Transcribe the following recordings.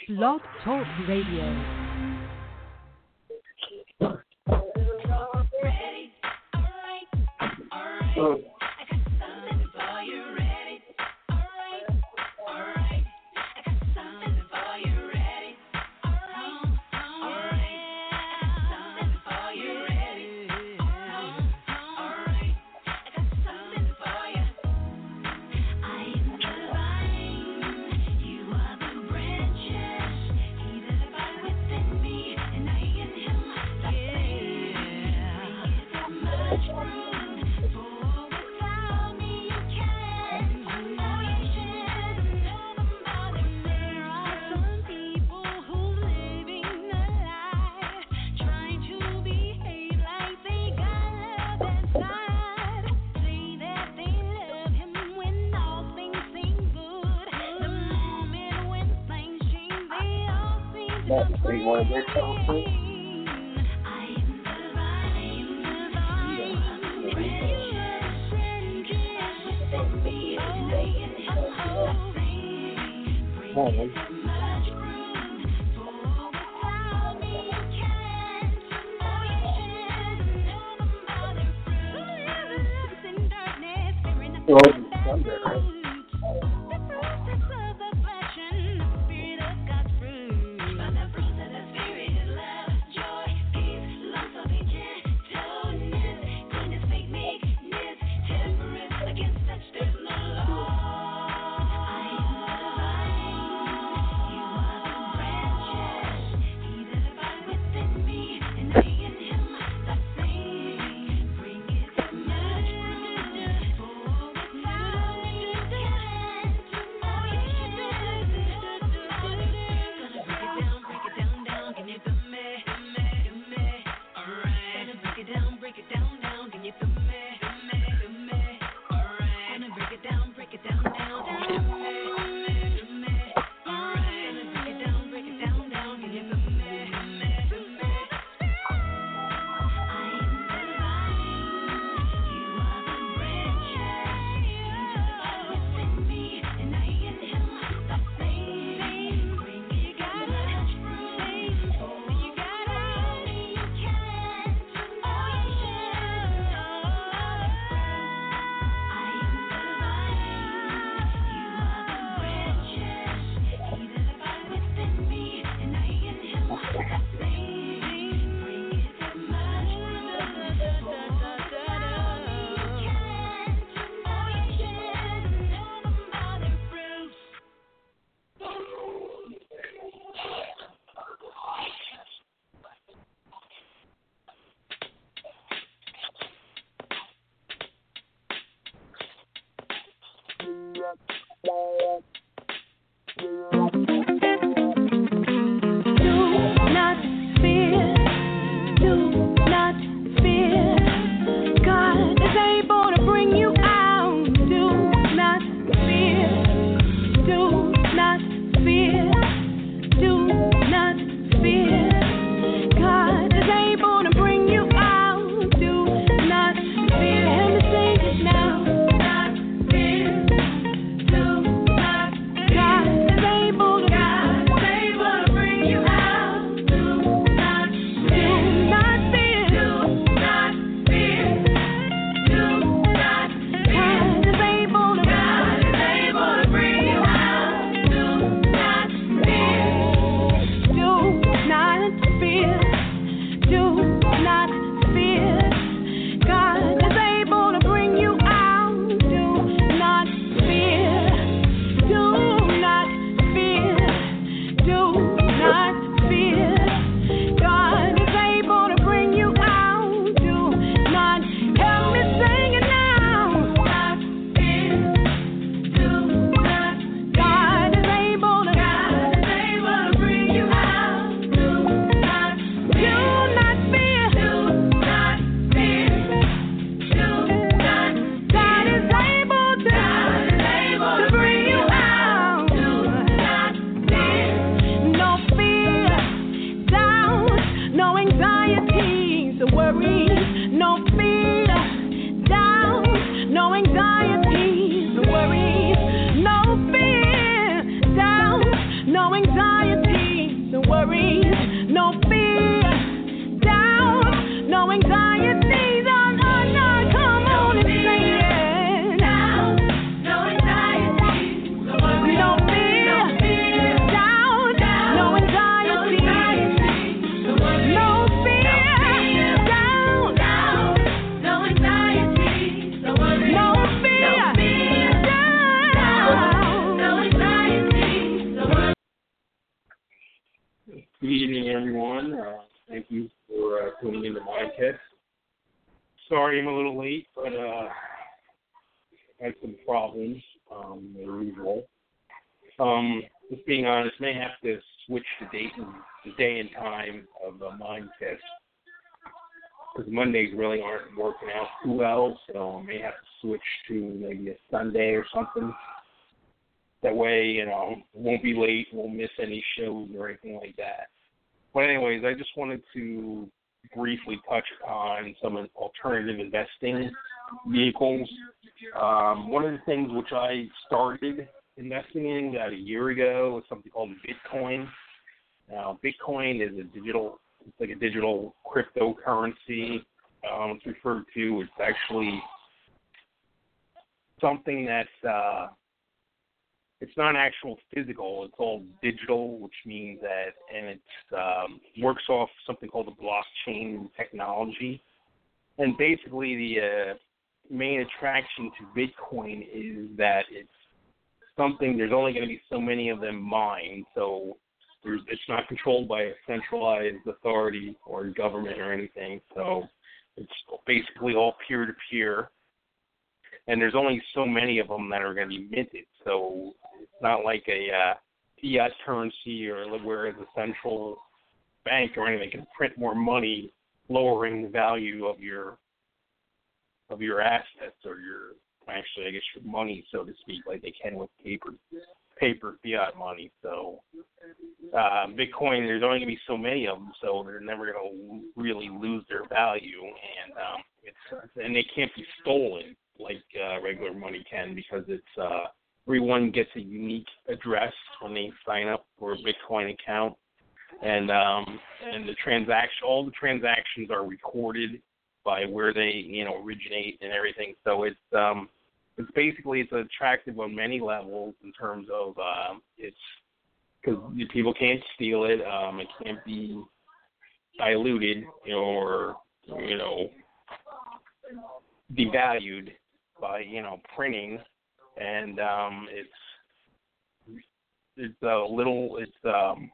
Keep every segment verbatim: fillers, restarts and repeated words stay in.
Blog Talk Radio. Ready? All right. All right. Oh. I got something for you. Ready? All right. All right. I got something for you. Ready? All right. All right. I got something for you. Ready? All right. All right. I got something for you. I am the vine. You are the branches. He that abides within me, and I in him. The same. Bring much fruit. For without me you can't. I know you should know about it. There are some people who living a lie, trying to behave like they got love inside. Say that they love him when all things seem good. The moment when things change, they all seem to That's complain. pretty one of their songs, too. I am the vine, the vine, branches, branches within me, and I in him the same. Bring Oh, much fruit, for without me you can't. Know you should know about their fruit. Who lives in darkness, fearing the Well, fruit it's that Sunday, right? fruit. The process of the flesh and the spirit of God's fruit. By the fruit of the spirit is love, joy, peace, long-suffering, gentleness, goodness, faith, meekness, temperance. Against such there's no law. I am the vine, you are the branches. He that abides within me, and I in him, the same. Bringeth much fruit, for without me you can't. Know you should know about it. Gonna break it down, break it down, down. Can you feel me? Feel me? Feel me? Alright. Gonna break it down, break it down, down. Can you feel me? Feel me? Feel me? Alright. Gonna break it down, break it down, down. Can you feel me? Feel me? Feel me? Alright. Gonna break it down, break it down, down. Can you feel me? Feel me? Feel me? I am the vine, you are the branches. He that abides within me, and I in him, the same. Bringeth much fruit, for without me you can't. Oh, you should know about it. I am the vine, you are the branches. He that abides within me, and I in him, the same. Bringeth much fruit, for without me you can't. Oh, you should know about their fruits. Do not fear, do not fear. God is able to bring you out. Do not fear, do not fear, do not fear. God is able to bring you out. Do not fear. Him to say this now. Do not fear, do not. God is able to. God is able to bring you out. Do not, do not fear. Do not fear. Do not. God is able to. God is able to bring you out. Do not fear. Do not fear. Do not fear. God is able to bring you out. Do not fear. Do not fear. Do not fear. God is able to bring you out. Do not. Help me sing it now. Do not fear. Do not. God is able to. God is able to bring you out. Do not. Do not fear. Do not fear. Do not. God is able to. God is able to bring you out. Do not fear. No fear, doubt, no anxieties, worries. No fear, doubt, no anxieties, worries. No fear, doubt, no anxiety. Good evening, everyone. Uh, thank you for uh, tuning into Mindtest. Sorry I'm a little late, but uh, I had some problems, um, as usual. Um, just being honest, may have to switch the date and the day and time of the Mindtest because Mondays really aren't working out too well, so I may have to switch to maybe a Sunday or something. That way, you know, won't be late, won't miss any shows or anything like that. But anyways, I just wanted to briefly touch upon some alternative investing vehicles. Um, one of the things which I started investing in about a year ago was something called Bitcoin. Now, Bitcoin is a digital, it's like a digital cryptocurrency. Um, it's referred to. It's actually something that's uh, it's not actual physical. It's all digital, which means that, and it um, works off something called the blockchain technology. And basically, the uh, main attraction to Bitcoin is that it's something. There's only going to be so many of them mined, so there's, it's not controlled by a centralized authority or government or anything. So it's basically all peer-to-peer. And there's only so many of them that are going to be minted. So it's not like a uh, fiat currency or whereas a central bank or anything can print more money, lowering the value of your of your assets or your actually I guess your money, so to speak, like they can with paper paper fiat money. So uh, Bitcoin, there's only going to be so many of them, so they're never going to really lose their value, and um, it's and they can't be stolen like uh, regular money can, because it's uh, everyone gets a unique address when they sign up for a Bitcoin account, and um, and the transaction, all the transactions are recorded by where they you know originate and everything. So it's um, it's basically it's attractive on many levels in terms of uh, it's because people can't steal it, um, it can't be diluted, you know, or you know devalued by, you know, printing, and um, it's it's a little, it's, um,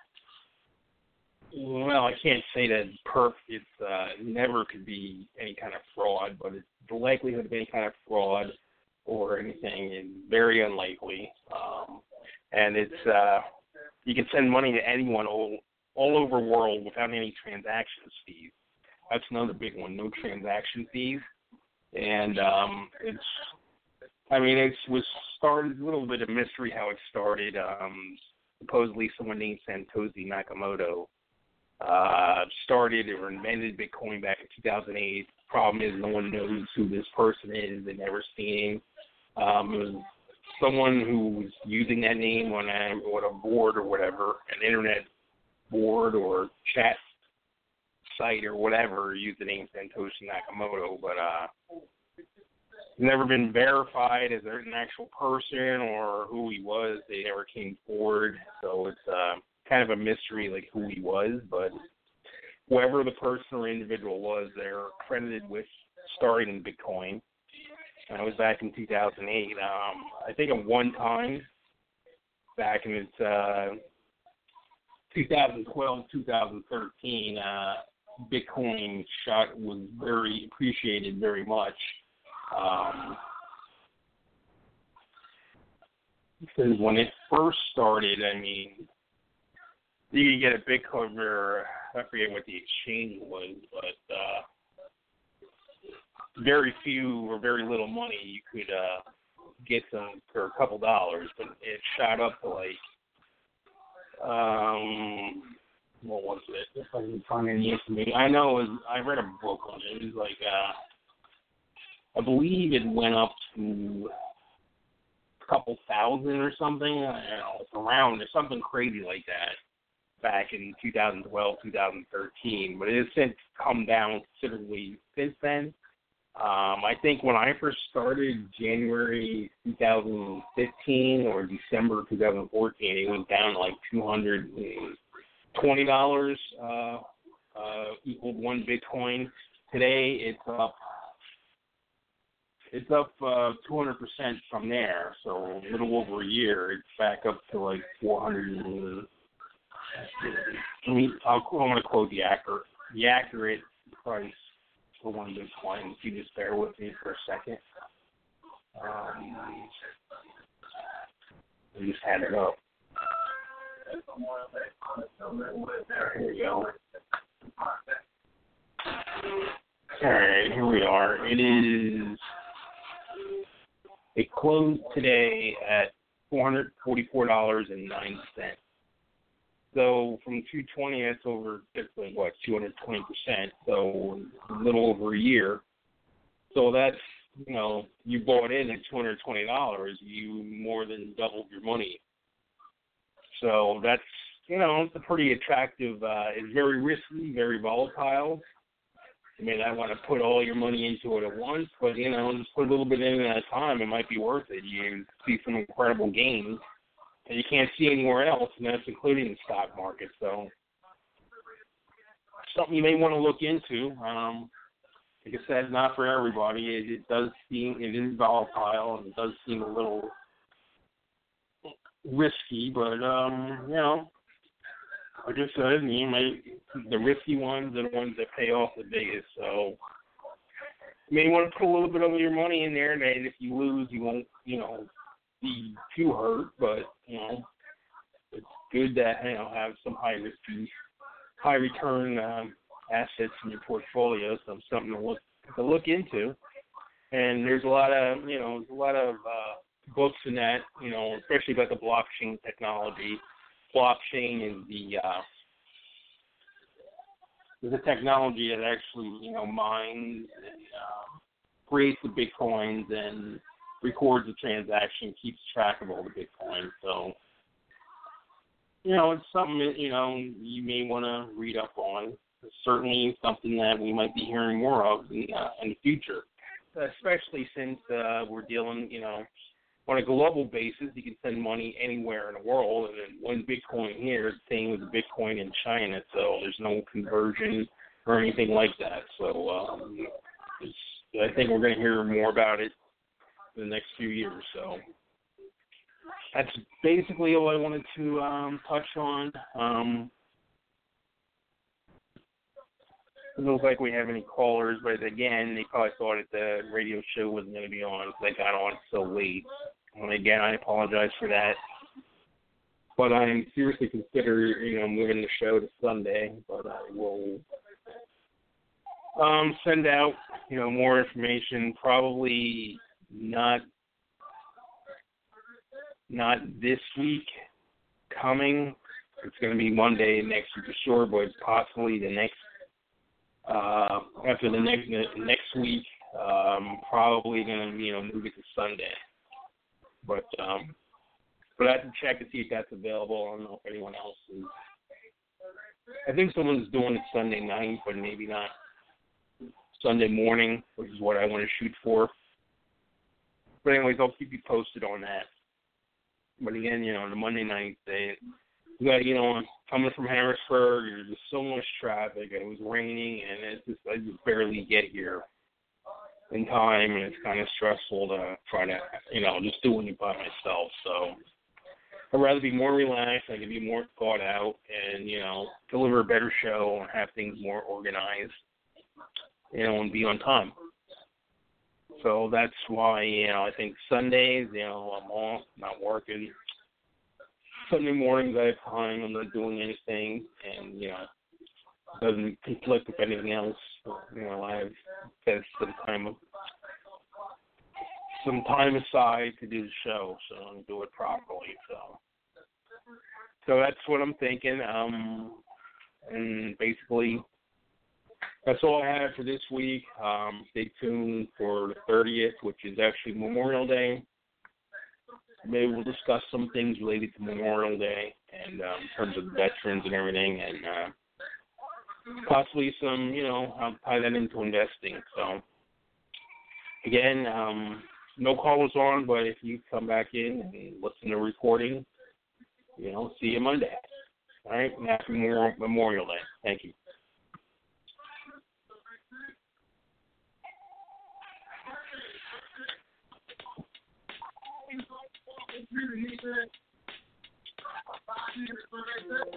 well, I can't say that it's perfect, it's uh, never could be any kind of fraud, but it's, the likelihood of any kind of fraud or anything is very unlikely, um, and it's, uh, you can send money to anyone all, all over the world without any transaction fees. That's another big one, no transaction fees. And um, it's, I mean, it was started, a little bit of mystery how it started. Um, supposedly someone named Satoshi Nakamoto uh, started or invented Bitcoin back in two thousand eight. Problem is no one knows who this person is. They've never seen him. Um, it was someone who was using that name on a, on a board or whatever, an internet board or chat site or whatever, used the name Satoshi Nakamoto, but uh, never been verified as an actual person or who he was. They never came forward, so it's uh, kind of a mystery, like who he was. But whoever the person or individual was, they're credited with starting Bitcoin. And it was back in two thousand eight. Um, I think at one time, back in its uh, twenty twelve, twenty thirteen. Uh, Bitcoin shot was very appreciated very much. Um, because when it first started, I mean, you could get a Bitcoin, or I forget what the exchange was, but uh, very few or very little money you could uh, get some for a couple dollars, but it shot up to like, um, what was it? If I can find any information. I know it was, I read a book on it. It was like, uh, I believe it went up to a couple thousand or something. I don't know, it's around, or something crazy like that back in two thousand twelve, two thousand thirteen. But it has since come down considerably since then. Um, I think when I first started, January two thousand fifteen or December two thousand fourteen, it was down to like two hundred twenty dollars, uh, uh, equaled one Bitcoin. Today, it's up. It's up uh, two hundred percent from there. So a little over a year, it's back up to like four hundred. Let me, I'll, I'm going to quote the accurate, the accurate price for one Bitcoin. If you just bear with me for a second. Um, I just had it up. Here we go. All right, here we are. It is. It closed today at four hundred forty-four dollars and nine cents. So from two twenty, that's over, that's like what, two hundred twenty percent. So a little over a year. So that's, you know, you bought in at two hundred twenty dollars, you more than doubled your money. So that's, you know, it's a pretty attractive, uh, it's very risky, very volatile. You may not want to put all your money into it at once, but, you know, just put a little bit in at a time. It might be worth it. You see some incredible gains that you can't see anywhere else, and that's including the stock market. So something you may want to look into. Um, like I said, not for everybody. It, it does seem, it is volatile, and it does seem a little risky, but, um, you know, like I said, you may, the risky ones are the ones that pay off the biggest. So you may want to put a little bit of your money in there, and if you lose, you won't, you know, be too hurt. But you know, it's good to, you know, have some high risky, high return um, assets in your portfolio. So something to look to look into. And there's a lot of, you know, there's a lot of uh, books in that, you know, especially about the blockchain technology. Blockchain is the uh, is a technology that actually, you know, mines and uh, creates the bitcoins and records the transaction, keeps track of all the bitcoins. So, you know, it's something that, you know, you may want to read up on. It's certainly something that we might be hearing more of in, uh, in the future, especially since uh, we're dealing, you know, on a global basis. You can send money anywhere in the world, and then one Bitcoin here is the same as a Bitcoin in China, so there's no conversion or anything like that. So um, it's, I think we're going to hear more about it in the next few years. So that's basically all I wanted to um, touch on. Um, it doesn't look like we have any callers, but again, they probably thought that the radio show wasn't going to be on, so they got on so late. And again, I apologize for that. But I'm seriously considering, you know, moving the show to Sunday. But I will um, send out, you know, more information. Probably not, not this week coming. It's going to be one day next week for sure, but possibly the next. Uh, after the next next week, um, probably gonna you know move it to Sunday, but um, but I have to check to see if that's available. I don't know if anyone else is. I think someone's doing it Sunday night, but maybe not Sunday morning, which is what I want to shoot for. But anyways, I'll keep you posted on that. But again, you know, the Monday night they. You got, you know, coming from Harrisburg, there's just so much traffic, and it was raining, and it's just, I just barely get here in time, and it's kind of stressful to try to, you know, just doing it by myself. So I'd rather be more relaxed, I can be more thought out, and, you know, deliver a better show and have things more organized, you know, and be on time. So that's why, you know, I think Sundays, you know, I'm off, not working. Sunday mornings I have time, I'm not doing anything, and, you know, it doesn't conflict with anything else. You know, I have set some time, some time aside to do the show, so I'm going to do it properly. So so that's what I'm thinking, um, and basically that's all I have for this week. Um, stay tuned for the thirtieth, which is actually Memorial Day. Maybe we'll discuss some things related to Memorial Day and um, in terms of veterans and everything, and uh, possibly some, you know, I'll tie that into investing. So, again, um, no callers on, but if you come back in and listen to the recording, you know, see you Monday. All right? And happy Memorial Day. Thank you. Thank you.